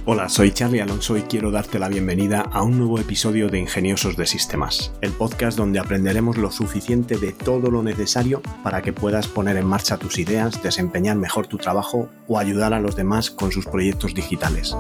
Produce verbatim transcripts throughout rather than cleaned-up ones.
Hola, soy Charlie Alonso y quiero darte la bienvenida a un nuevo episodio de Ingeniosos de Sistemas, el podcast donde aprenderemos lo suficiente de todo lo necesario para que puedas poner en marcha tus ideas, desempeñar mejor tu trabajo o ayudar a los demás con sus proyectos digitales.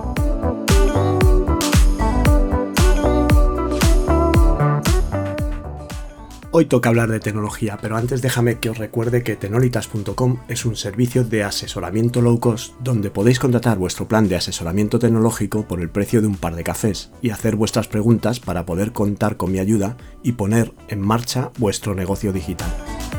Hoy toca hablar de tecnología, pero antes déjame que os recuerde que tenolitas punto com es un servicio de asesoramiento low cost donde podéis contratar vuestro plan de asesoramiento tecnológico por el precio de un par de cafés y hacer vuestras preguntas para poder contar con mi ayuda y poner en marcha vuestro negocio digital.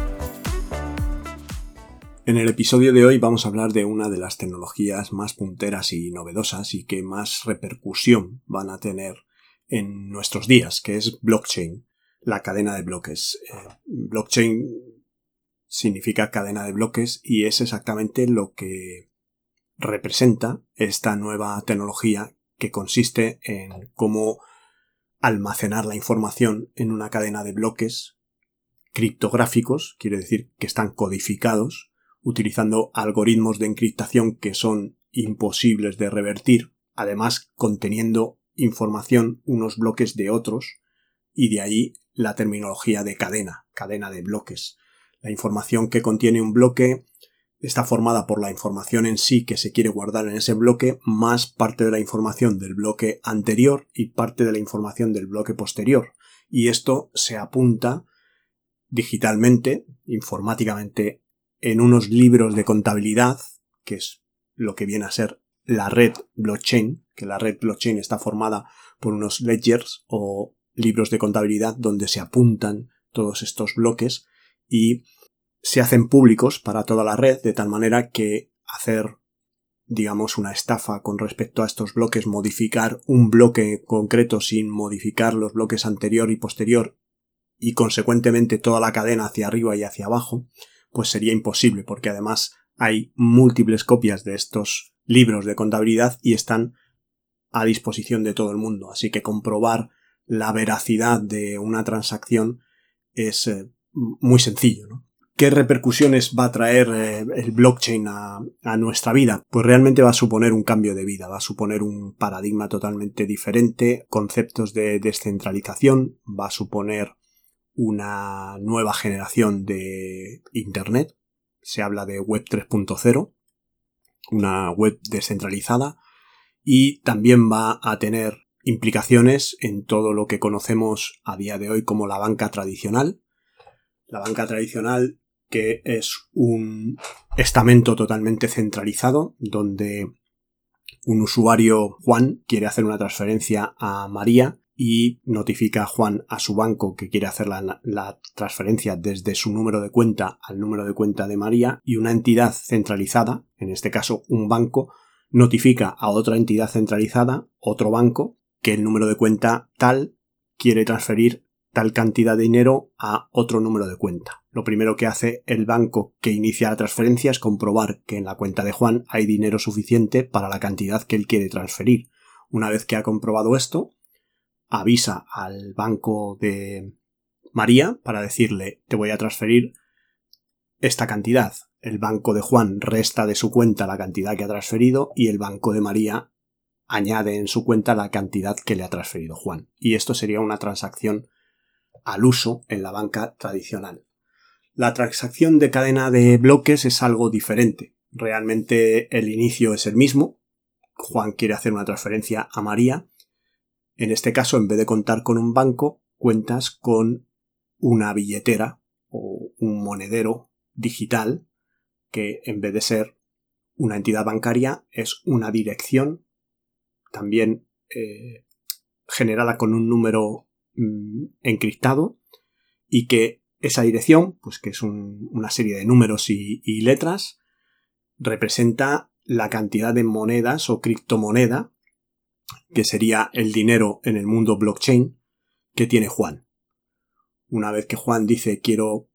En el episodio de hoy vamos a hablar de una de las tecnologías más punteras y novedosas y que más repercusión van a tener en nuestros días, que es blockchain. La cadena de bloques. Eh, blockchain significa cadena de bloques y es exactamente lo que representa esta nueva tecnología que consiste en cómo almacenar la información en una cadena de bloques criptográficos, quiere decir que están codificados, utilizando algoritmos de encriptación que son imposibles de revertir, además conteniendo información unos bloques de otros, y de ahí la terminología de cadena, cadena de bloques. La información que contiene un bloque está formada por la información en sí que se quiere guardar en ese bloque, más parte de la información del bloque anterior y parte de la información del bloque posterior. Y esto se apunta digitalmente, informáticamente, en unos libros de contabilidad, que es lo que viene a ser la red blockchain, que la red blockchain está formada por unos ledgers o libros de contabilidad donde se apuntan todos estos bloques y se hacen públicos para toda la red, de tal manera que hacer, digamos, una estafa con respecto a estos bloques, modificar un bloque concreto sin modificar los bloques anterior y posterior y consecuentemente toda la cadena hacia arriba y hacia abajo, pues sería imposible, porque además hay múltiples copias de estos libros de contabilidad y están a disposición de todo el mundo, así que comprobar la veracidad de una transacción es eh, muy sencillo, ¿no? ¿Qué repercusiones va a traer eh, el blockchain a, a nuestra vida? Pues realmente va a suponer un cambio de vida, va a suponer un paradigma totalmente diferente, conceptos de descentralización, va a suponer una nueva generación de Internet, se habla de web tres punto cero, una web descentralizada, y también va a tener implicaciones en todo lo que conocemos a día de hoy como la banca tradicional. La banca tradicional, que es un estamento totalmente centralizado, donde un usuario, Juan, quiere hacer una transferencia a María y notifica a Juan a su banco que quiere hacer la, la transferencia desde su número de cuenta al número de cuenta de María, y una entidad centralizada, en este caso un banco, notifica a otra entidad centralizada, otro banco, que el número de cuenta tal quiere transferir tal cantidad de dinero a otro número de cuenta. Lo primero que hace el banco que inicia la transferencia es comprobar que en la cuenta de Juan hay dinero suficiente para la cantidad que él quiere transferir. Una vez que ha comprobado esto, avisa al banco de María para decirle: te voy a transferir esta cantidad. El banco de Juan resta de su cuenta la cantidad que ha transferido y el banco de María añade en su cuenta la cantidad que le ha transferido Juan. Y esto sería una transacción al uso en la banca tradicional. La transacción de cadena de bloques es algo diferente. Realmente el inicio es el mismo. Juan quiere hacer una transferencia a María. En este caso, en vez de contar con un banco, cuentas con una billetera o un monedero digital que, en vez de ser una entidad bancaria, es una dirección también eh, generada con un número mm, encriptado, y que esa dirección, pues que es un, una serie de números y, y letras, representa la cantidad de monedas o criptomoneda, que sería el dinero en el mundo blockchain, que tiene Juan. Una vez que Juan dice: quiero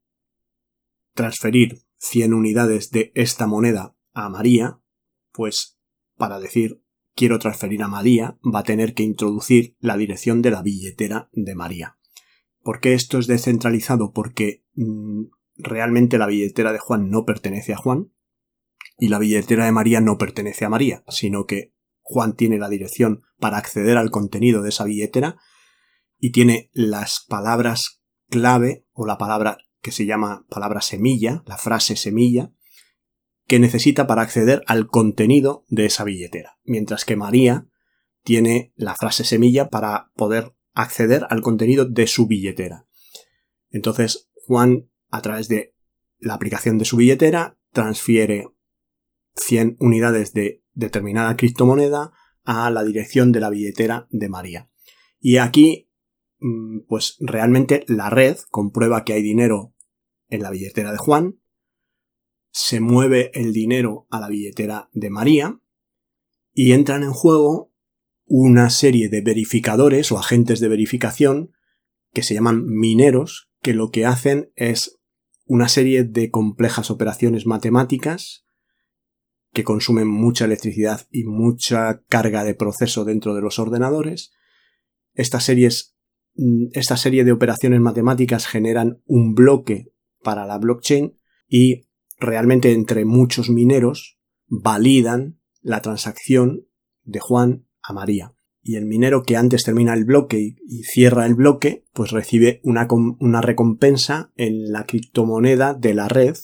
transferir cien unidades de esta moneda a María, pues para decir quiero transferir a María va a tener que introducir la dirección de la billetera de María. ¿Por qué esto es descentralizado? Porque mmm, realmente la billetera de Juan no pertenece a Juan y la billetera de María no pertenece a María, sino que Juan tiene la dirección para acceder al contenido de esa billetera y tiene las palabras clave o la palabra que se llama palabra semilla, la frase semilla, que necesita para acceder al contenido de esa billetera, mientras que María tiene la frase semilla para poder acceder al contenido de su billetera. Entonces, Juan, a través de la aplicación de su billetera, transfiere cien unidades de determinada criptomoneda a la dirección de la billetera de María. Y aquí, pues realmente la red comprueba que hay dinero en la billetera de Juan, se mueve el dinero a la billetera de María y entran en juego una serie de verificadores o agentes de verificación que se llaman mineros, que lo que hacen es una serie de complejas operaciones matemáticas que consumen mucha electricidad y mucha carga de proceso dentro de los ordenadores. Estas series, esta serie de operaciones matemáticas generan un bloque para la blockchain y realmente entre muchos mineros validan la transacción de Juan a María. Y el minero que antes termina el bloque y cierra el bloque, pues recibe una, una recompensa en la criptomoneda de la red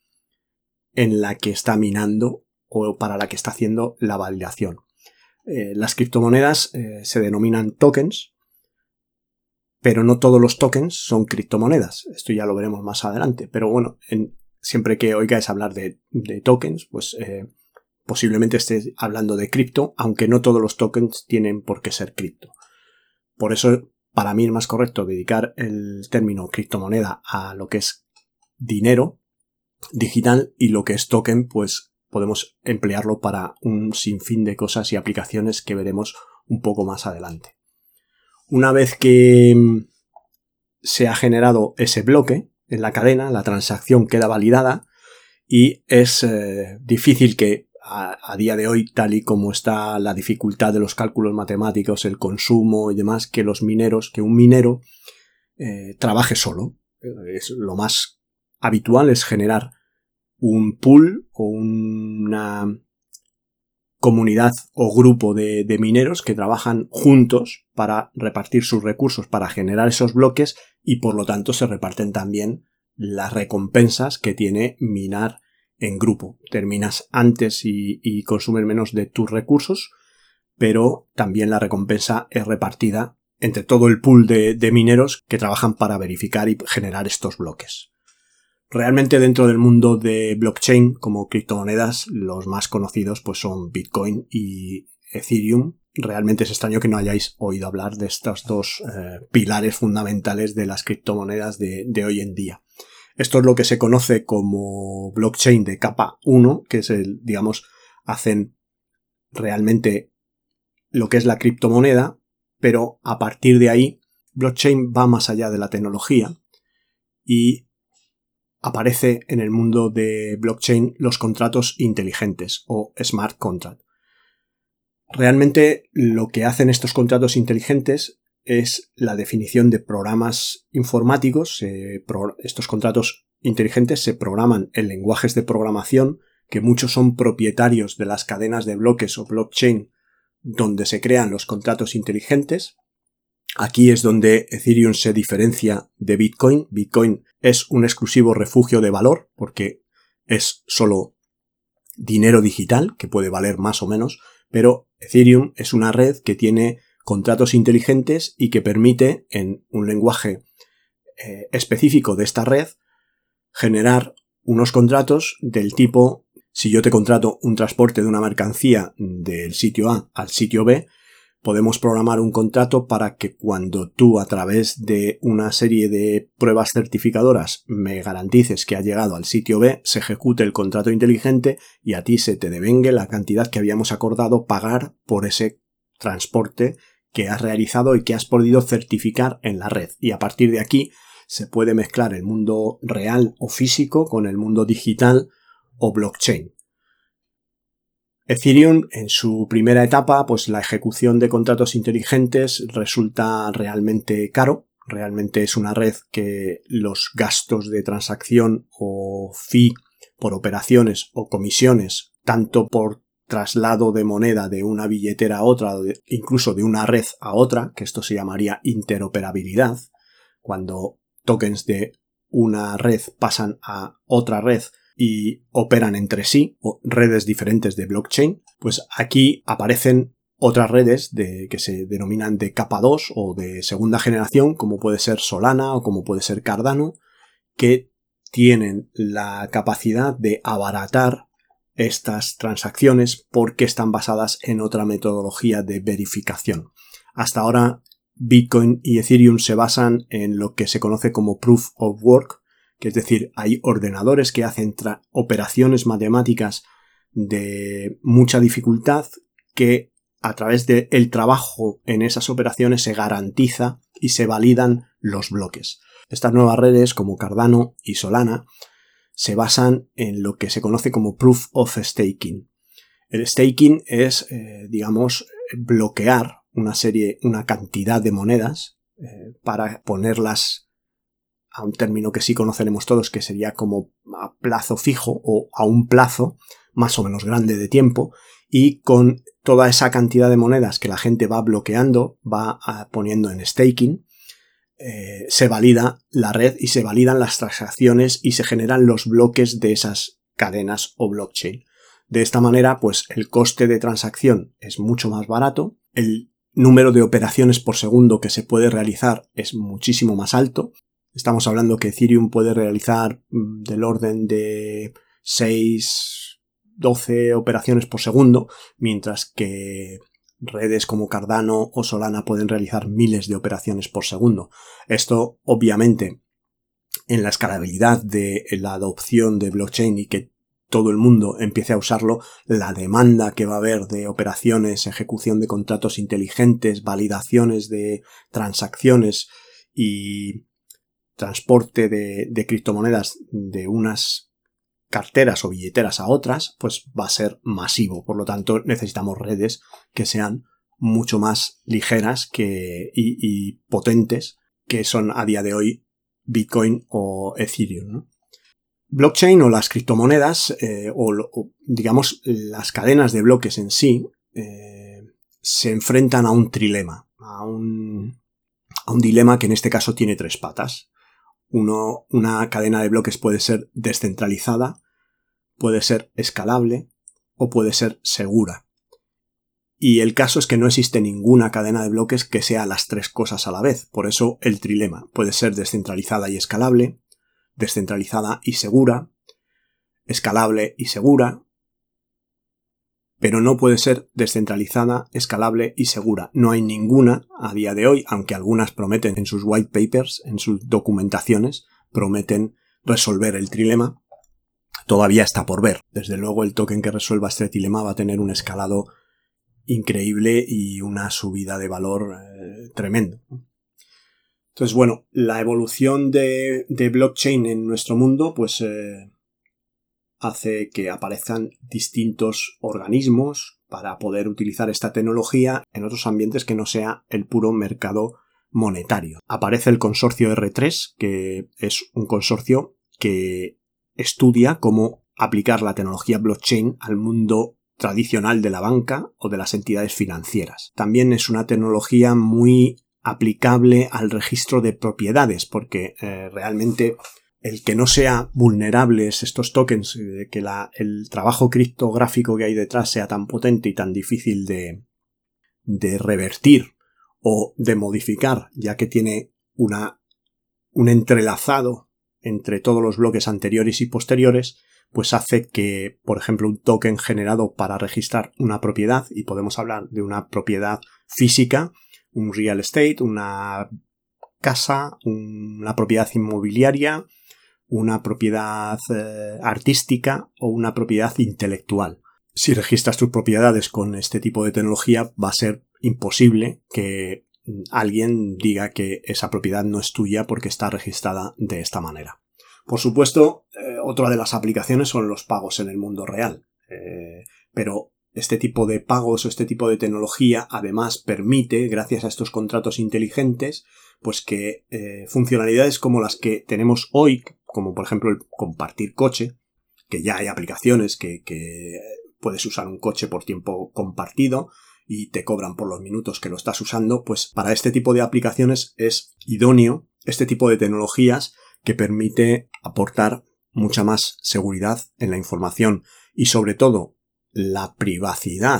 en la que está minando o para la que está haciendo la validación. Eh, las criptomonedas eh, se denominan tokens, pero no todos los tokens son criptomonedas. Esto ya lo veremos más adelante. Pero bueno, en, siempre que oigáis hablar de, de tokens, pues eh, posiblemente esté hablando de cripto, aunque no todos los tokens tienen por qué ser cripto. Por eso, para mí es más correcto dedicar el término criptomoneda a lo que es dinero digital y lo que es token, pues podemos emplearlo para un sinfín de cosas y aplicaciones que veremos un poco más adelante. Una vez que se ha generado ese bloque en la cadena, la transacción queda validada y es eh, difícil que a, a día de hoy, tal y como está la dificultad de los cálculos matemáticos, el consumo y demás, que los mineros, que un minero eh, trabaje solo. Es lo más habitual es generar un pool o una comunidad o grupo de, de mineros que trabajan juntos para repartir sus recursos, para generar esos bloques y por lo tanto se reparten también las recompensas que tiene minar en grupo. Terminas antes y, y consumes menos de tus recursos, pero también la recompensa es repartida entre todo el pool de, de mineros que trabajan para verificar y generar estos bloques. Realmente dentro del mundo de blockchain como criptomonedas los más conocidos pues son Bitcoin y Ethereum. Realmente es extraño que no hayáis oído hablar de estos dos eh, pilares fundamentales de las criptomonedas de, de hoy en día. Esto es lo que se conoce como blockchain de capa uno, que es el, digamos, hacen realmente lo que es la criptomoneda, pero a partir de ahí blockchain va más allá de la tecnología y aparece en el mundo de blockchain los contratos inteligentes o smart contract. Realmente lo que hacen estos contratos inteligentes es la definición de programas informáticos. Eh, pro, estos contratos inteligentes se programan en lenguajes de programación que muchos son propietarios de las cadenas de bloques o blockchain donde se crean los contratos inteligentes. Aquí es donde Ethereum se diferencia de Bitcoin. Bitcoin es un exclusivo refugio de valor porque es solo dinero digital que puede valer más o menos, pero Ethereum es una red que tiene contratos inteligentes y que permite, en un lenguaje eh, específico de esta red, generar unos contratos del tipo, si yo te contrato un transporte de una mercancía del sitio A al sitio B, podemos programar un contrato para que cuando tú a través de una serie de pruebas certificadoras me garantices que ha llegado al sitio B, se ejecute el contrato inteligente y a ti se te devengue la cantidad que habíamos acordado pagar por ese transporte que has realizado y que has podido certificar en la red. Y a partir de aquí se puede mezclar el mundo real o físico con el mundo digital o blockchain. Ethereum, en su primera etapa, pues la ejecución de contratos inteligentes resulta realmente caro. Realmente es una red que los gastos de transacción o fee por operaciones o comisiones, tanto por traslado de moneda de una billetera a otra, incluso de una red a otra, que esto se llamaría interoperabilidad, cuando tokens de una red pasan a otra red y operan entre sí, o redes diferentes de blockchain, pues aquí aparecen otras redes de, que se denominan de capa dos o de segunda generación, como puede ser Solana o como puede ser Cardano, que tienen la capacidad de abaratar estas transacciones porque están basadas en otra metodología de verificación. Hasta ahora Bitcoin y Ethereum se basan en lo que se conoce como Proof of Work, que es decir, hay ordenadores que hacen operaciones matemáticas de mucha dificultad que a través del trabajo en esas operaciones se garantiza y se validan los bloques. Estas nuevas redes como Cardano y Solana se basan en lo que se conoce como Proof of Staking. El staking es, eh, digamos, bloquear una serie, una cantidad de monedas eh, para ponerlas a un término que sí conoceremos todos, que sería como a plazo fijo o a un plazo más o menos grande de tiempo, y con toda esa cantidad de monedas que la gente va bloqueando, va poniendo en staking, eh, se valida la red y se validan las transacciones y se generan los bloques de esas cadenas o blockchain. De esta manera, pues el coste de transacción es mucho más barato, el número de operaciones por segundo que se puede realizar es muchísimo más alto. Estamos hablando que Ethereum puede realizar mmm, del orden de seis, doce operaciones por segundo, mientras que redes como Cardano o Solana pueden realizar miles de operaciones por segundo. Esto, obviamente, en la escalabilidad de la adopción de blockchain y que todo el mundo empiece a usarlo, la demanda que va a haber de operaciones, ejecución de contratos inteligentes, validaciones de transacciones y transporte de, de criptomonedas de unas carteras o billeteras a otras, pues va a ser masivo. Por lo tanto, necesitamos redes que sean mucho más ligeras que, y, y potentes que son a día de hoy Bitcoin o Ethereum, ¿no? Blockchain o las criptomonedas, eh, o, o digamos las cadenas de bloques en sí, eh, se enfrentan a un trilema, a un, a un dilema que en este caso tiene tres patas. Uno, una cadena de bloques puede ser descentralizada, puede ser escalable o puede ser segura. Y el caso es que no existe ninguna cadena de bloques que sea las tres cosas a la vez. Por eso el trilema puede ser descentralizada y escalable, descentralizada y segura, escalable y segura, pero no puede ser descentralizada, escalable y segura. No hay ninguna a día de hoy, aunque algunas prometen en sus white papers, en sus documentaciones, prometen resolver el trilema. Todavía está por ver. Desde luego el token que resuelva este trilema va a tener un escalado increíble y una subida de valor eh, tremendo. Entonces, bueno, la evolución de, de blockchain en nuestro mundo, pues eh, hace que aparezcan distintos organismos para poder utilizar esta tecnología en otros ambientes que no sea el puro mercado monetario. Aparece el consorcio erre tres, que es un consorcio que estudia cómo aplicar la tecnología blockchain al mundo tradicional de la banca o de las entidades financieras. También es una tecnología muy aplicable al registro de propiedades, porque eh, realmente el que no sea vulnerables estos tokens, eh, que la, el trabajo criptográfico que hay detrás sea tan potente y tan difícil de, de revertir o de modificar, ya que tiene una, un entrelazado entre todos los bloques anteriores y posteriores, pues hace que, por ejemplo, un token generado para registrar una propiedad, y podemos hablar de una propiedad física, un real estate, una casa, una propiedad inmobiliaria, una propiedad eh, artística o una propiedad intelectual. Si registras tus propiedades con este tipo de tecnología, va a ser imposible que alguien diga que esa propiedad no es tuya porque está registrada de esta manera. Por supuesto, eh, otra de las aplicaciones son los pagos en el mundo real. Eh, pero este tipo de pagos o este tipo de tecnología además permite, gracias a estos contratos inteligentes, pues que eh, funcionalidades como las que tenemos hoy, como por ejemplo el compartir coche, que ya hay aplicaciones que, que puedes usar un coche por tiempo compartido y te cobran por los minutos que lo estás usando, pues para este tipo de aplicaciones es idóneo este tipo de tecnologías que permite aportar mucha más seguridad en la información y sobre todo la privacidad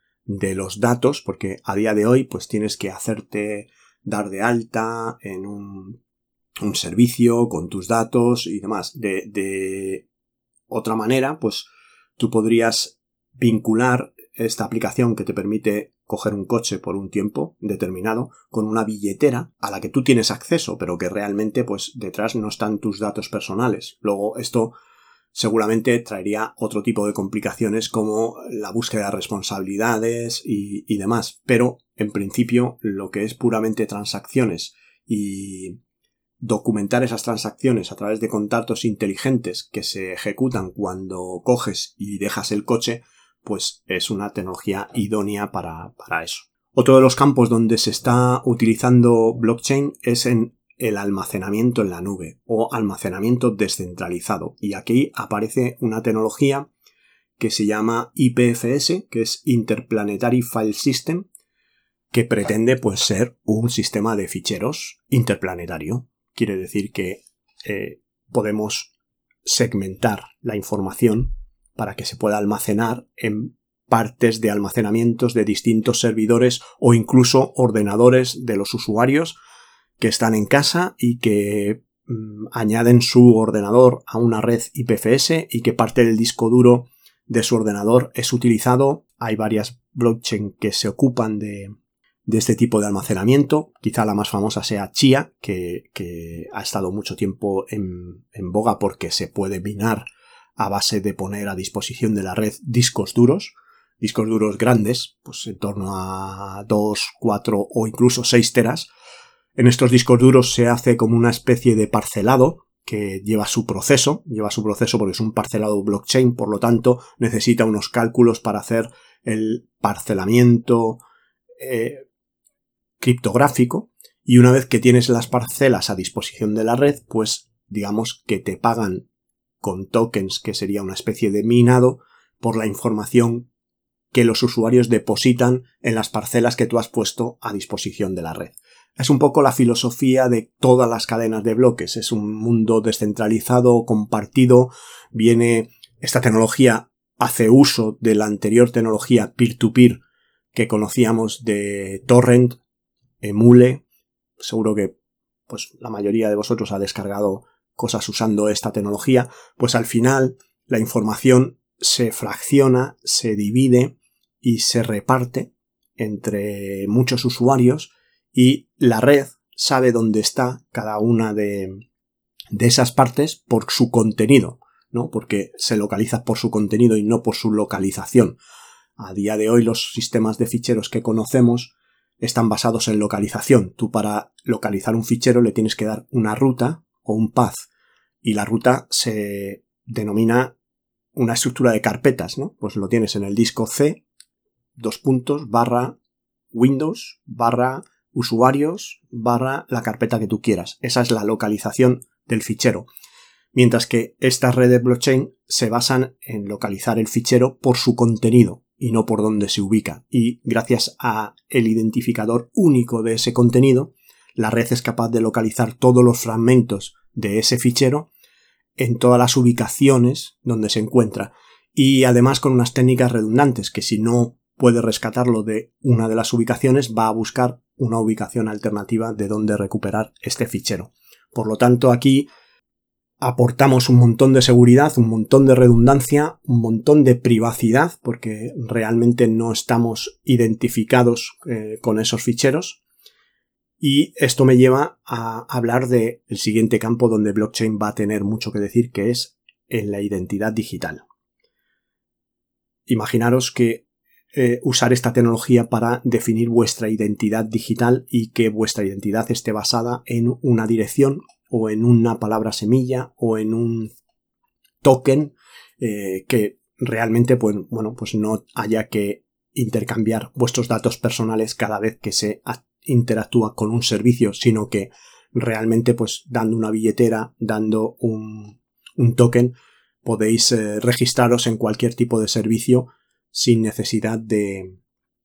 de los datos, porque a día de hoy pues tienes que hacerte dar de alta en un, un servicio con tus datos y demás. De, de otra manera, pues tú podrías vincular esta aplicación que te permite coger un coche por un tiempo determinado con una billetera a la que tú tienes acceso, pero que realmente pues detrás no están tus datos personales. Luego esto seguramente traería otro tipo de complicaciones como la búsqueda de responsabilidades y, y demás, pero en principio lo que es puramente transacciones y documentar esas transacciones a través de contratos inteligentes que se ejecutan cuando coges y dejas el coche, pues es una tecnología idónea para, para eso. Otro de los campos donde se está utilizando blockchain es en el almacenamiento en la nube o almacenamiento descentralizado. Y aquí aparece una tecnología que se llama I P F S, que es Interplanetary File System, que pretende pues ser un sistema de ficheros interplanetario. Quiere decir que eh, podemos segmentar la información para que se pueda almacenar en partes de almacenamientos de distintos servidores o incluso ordenadores de los usuarios que están en casa y que mmm, añaden su ordenador a una red I P F S y que parte del disco duro de su ordenador es utilizado. Hay varias blockchain que se ocupan de, de este tipo de almacenamiento. Quizá la más famosa sea Chia, que, que ha estado mucho tiempo en, en boga porque se puede minar a base de poner a disposición de la red discos duros, discos duros grandes, pues en torno a dos, cuatro o incluso seis teras. En estos discos duros se hace como una especie de parcelado que lleva su proceso, lleva su proceso porque es un parcelado blockchain, por lo tanto necesita unos cálculos para hacer el parcelamiento eh, criptográfico, y una vez que tienes las parcelas a disposición de la red, pues digamos que te pagan con tokens, que sería una especie de minado, por la información que los usuarios depositan en las parcelas que tú has puesto a disposición de la red. Es un poco la filosofía de todas las cadenas de bloques. Es un mundo descentralizado, compartido. Viene esta tecnología, hace uso de la anterior tecnología peer-to-peer que conocíamos de Torrent, Emule. Seguro que pues la mayoría de vosotros ha descargado cosas usando esta tecnología. Pues al final la información se fracciona, se divide y se reparte entre muchos usuarios, y la red sabe dónde está cada una de, de esas partes por su contenido, ¿no? Porque se localiza por su contenido y no por su localización. A día de hoy los sistemas de ficheros que conocemos están basados en localización. Tú para localizar un fichero le tienes que dar una ruta o un path, y la ruta se denomina una estructura de carpetas, ¿no? Pues lo tienes en el disco C, dos puntos, barra Windows, barra usuarios, barra la carpeta que tú quieras. Esa es la localización del fichero. Mientras que estas redes blockchain se basan en localizar el fichero por su contenido y no por dónde se ubica. Y gracias a el identificador único de ese contenido, la red es capaz de localizar todos los fragmentos de ese fichero en todas las ubicaciones donde se encuentra. Y además con unas técnicas redundantes, que si no puede rescatarlo de una de las ubicaciones, va a buscar una ubicación alternativa de donde recuperar este fichero. Por lo tanto, aquí aportamos un montón de seguridad, un montón de redundancia, un montón de privacidad, porque realmente no estamos identificados eh, con esos ficheros. Y esto me lleva a hablar del siguiente campo donde blockchain va a tener mucho que decir, que es en la identidad digital. Imaginaros que eh, usar esta tecnología para definir vuestra identidad digital y que vuestra identidad esté basada en una dirección o en una palabra semilla o en un token eh, que realmente pues, bueno, pues no haya que intercambiar vuestros datos personales cada vez que se interactúa con un servicio, sino que realmente pues dando una billetera, dando un, un token, podéis eh, registraros en cualquier tipo de servicio sin necesidad de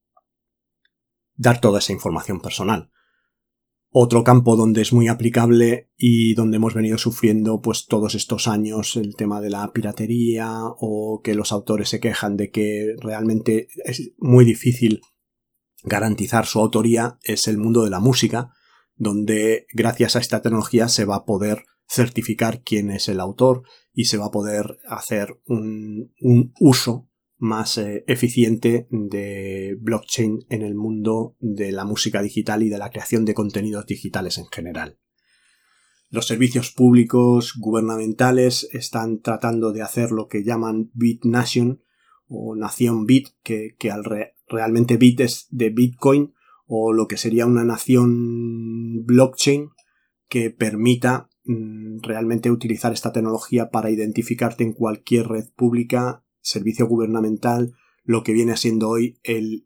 dar toda esa información personal. Otro campo donde es muy aplicable y donde hemos venido sufriendo pues todos estos años el tema de la piratería, o que los autores se quejan de que realmente es muy difícil garantizar su autoría, es el mundo de la música, donde gracias a esta tecnología se va a poder certificar quién es el autor y se va a poder hacer un, un uso más eh, eficiente de blockchain en el mundo de la música digital y de la creación de contenidos digitales en general. Los servicios públicos gubernamentales están tratando de hacer lo que llaman BitNation o nación Bit, que, que al re, realmente Bit es de Bitcoin, o lo que sería una nación blockchain que permita mm, realmente utilizar esta tecnología para identificarte en cualquier red pública, servicio gubernamental, lo que viene siendo hoy el,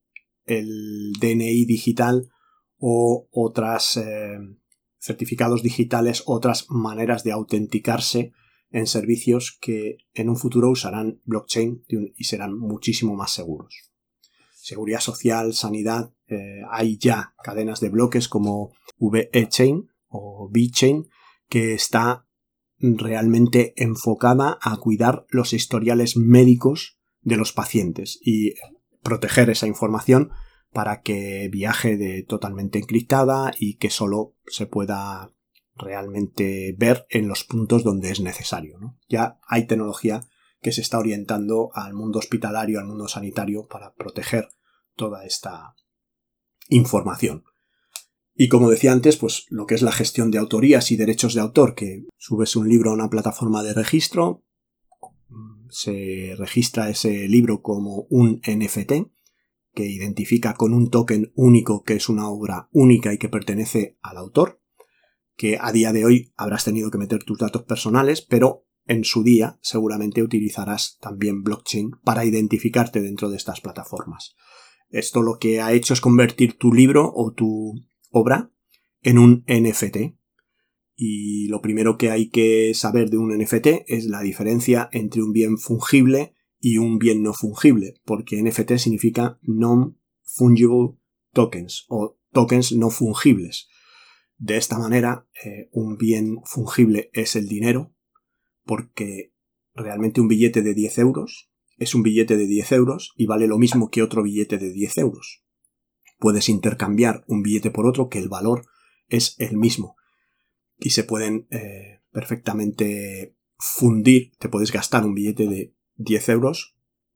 el D N I digital o otras eh, certificados digitales, otras maneras de autenticarse en servicios que en un futuro usarán blockchain y serán muchísimo más seguros. Seguridad social, sanidad, eh, hay ya cadenas de bloques como VeChain o VeChain que está realmente enfocada a cuidar los historiales médicos de los pacientes y proteger esa información para que viaje de totalmente encriptada y que solo se pueda realmente ver en los puntos donde es necesario, ¿no? Ya hay tecnología que se está orientando al mundo hospitalario, al mundo sanitario, para proteger toda esta información. Y como decía antes, pues lo que es la gestión de autorías y derechos de autor, que subes un libro a una plataforma de registro, se registra ese libro como un N F T, que identifica con un token único que es una obra única y que pertenece al autor, que a día de hoy habrás tenido que meter tus datos personales, pero en su día seguramente utilizarás también blockchain para identificarte dentro de estas plataformas. Esto lo que ha hecho es convertir tu libro o tu obra en un N F T. Y lo primero que hay que saber de un N F T es la diferencia entre un bien fungible y un bien no fungible, porque N F T significa Non-Fungible Tokens o tokens no fungibles. De esta manera, eh, un bien fungible es el dinero, porque realmente un billete de diez euros es un billete de diez euros y vale lo mismo que otro billete de diez euros. Puedes intercambiar un billete por otro que el valor es el mismo y se pueden eh, perfectamente fundir. Te puedes gastar un billete de diez euros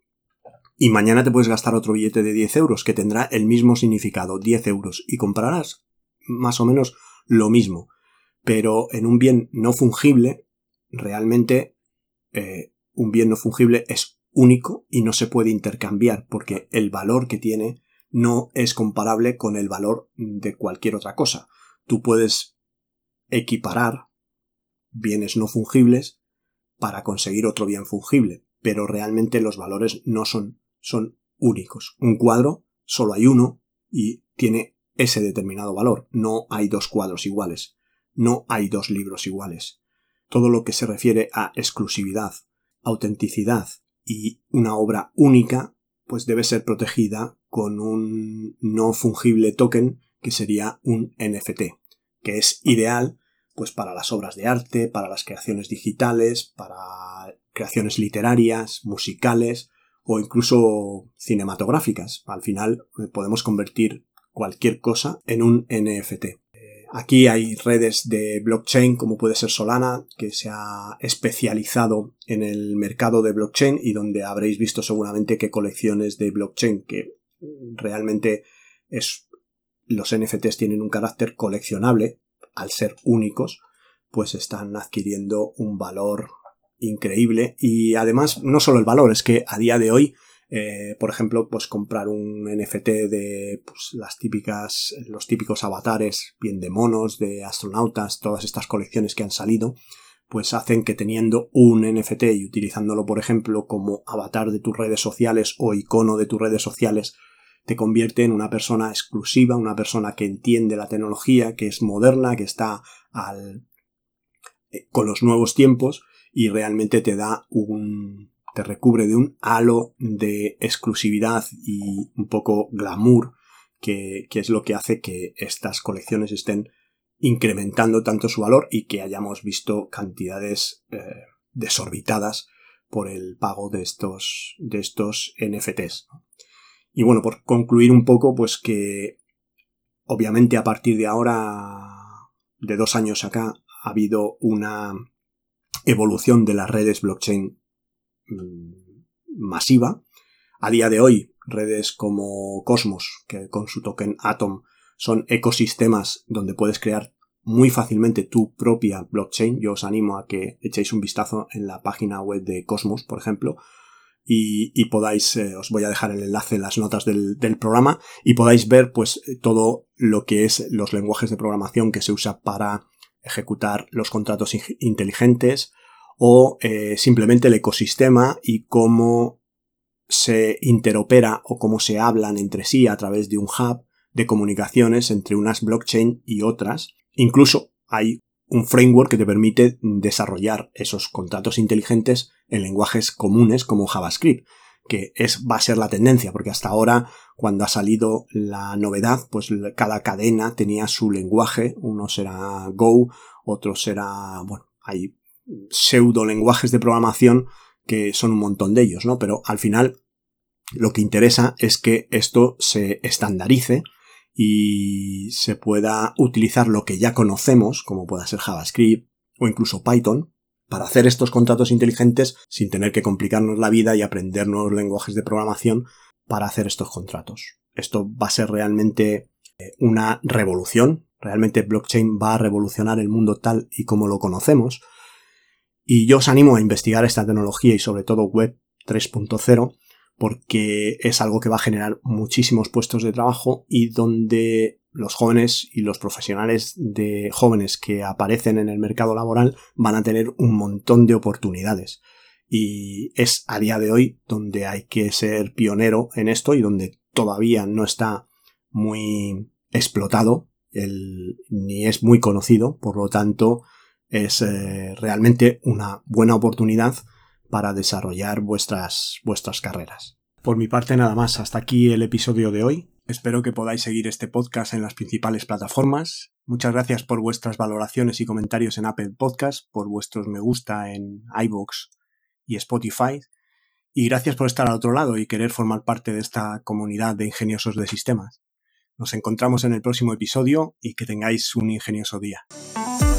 y mañana te puedes gastar otro billete de diez euros que tendrá el mismo significado, diez euros, y comprarás más o menos lo mismo. Pero en un bien no fungible, realmente eh, un bien no fungible es único y no se puede intercambiar porque el valor que tiene no es comparable con el valor de cualquier otra cosa. Tú puedes equiparar bienes no fungibles para conseguir otro bien fungible, pero realmente los valores no son, son únicos. Un cuadro solo hay uno y tiene ese determinado valor. No hay dos cuadros iguales. No hay dos libros iguales. Todo lo que se refiere a exclusividad, autenticidad y una obra única, pues debe ser protegida con un no fungible token que sería un N F T, que es ideal pues para las obras de arte, para las creaciones digitales, para creaciones literarias, musicales o incluso cinematográficas. Al final podemos convertir cualquier cosa en un N F T. Aquí hay redes de blockchain como puede ser Solana, que se ha especializado en el mercado de blockchain y donde habréis visto seguramente que colecciones de blockchain que realmente es, los N F Ts tienen un carácter coleccionable al ser únicos, pues están adquiriendo un valor increíble. Y además no solo el valor, es que a día de hoy Eh, por ejemplo, pues comprar un N F T de pues, las típicas, los típicos avatares, bien de monos, de astronautas, todas estas colecciones que han salido, pues hacen que teniendo un N F T y utilizándolo, por ejemplo, como avatar de tus redes sociales o icono de tus redes sociales, te convierte en una persona exclusiva, una persona que entiende la tecnología, que es moderna, que está al, eh, con los nuevos tiempos y realmente te da un te recubre de un halo de exclusividad y un poco glamour, que, que es lo que hace que estas colecciones estén incrementando tanto su valor y que hayamos visto cantidades eh, desorbitadas por el pago de estos, de estos N F Ts. Y bueno, por concluir un poco, pues que obviamente a partir de ahora, de dos años acá, ha habido una evolución de las redes blockchain masiva. A día de hoy, redes como Cosmos, que con su token Atom son ecosistemas donde puedes crear muy fácilmente tu propia blockchain. Yo os animo a que echéis un vistazo en la página web de Cosmos, por ejemplo, y, y podáis, eh, os voy a dejar el enlace en las notas del, del programa, y podáis ver pues todo lo que es los lenguajes de programación que se usa para ejecutar los contratos inteligentes, o eh, simplemente el ecosistema y cómo se interopera o cómo se hablan entre sí a través de un hub de comunicaciones entre unas blockchain y otras. Incluso hay un framework que te permite desarrollar esos contratos inteligentes en lenguajes comunes como JavaScript, que es, va a ser la tendencia, porque hasta ahora, cuando ha salido la novedad, pues cada cadena tenía su lenguaje. Uno será Go, otro será, bueno, hay pseudo lenguajes de programación que son un montón de ellos, ¿no? Pero al final lo que interesa es que esto se estandarice y se pueda utilizar lo que ya conocemos, como pueda ser JavaScript o incluso Python, para hacer estos contratos inteligentes sin tener que complicarnos la vida y aprender nuevos lenguajes de programación para hacer estos contratos. Esto va a ser realmente una revolución. Realmente blockchain va a revolucionar el mundo tal y como lo conocemos. Y yo os animo a investigar esta tecnología y sobre todo web tres punto cero, porque es algo que va a generar muchísimos puestos de trabajo y donde los jóvenes y los profesionales de jóvenes que aparecen en el mercado laboral van a tener un montón de oportunidades. Y es a día de hoy donde hay que ser pionero en esto y donde todavía no está muy explotado el, ni es muy conocido. Por lo tanto, es eh, realmente una buena oportunidad para desarrollar vuestras, vuestras carreras. Por mi parte nada más, hasta aquí el episodio de hoy. Espero que podáis seguir este podcast en las principales plataformas. Muchas gracias por vuestras valoraciones y comentarios en Apple Podcast, por vuestros me gusta en iVoox y Spotify. Y gracias por estar al otro lado y querer formar parte de esta comunidad de ingeniosos de sistemas. Nos encontramos en el próximo episodio y que tengáis un ingenioso día.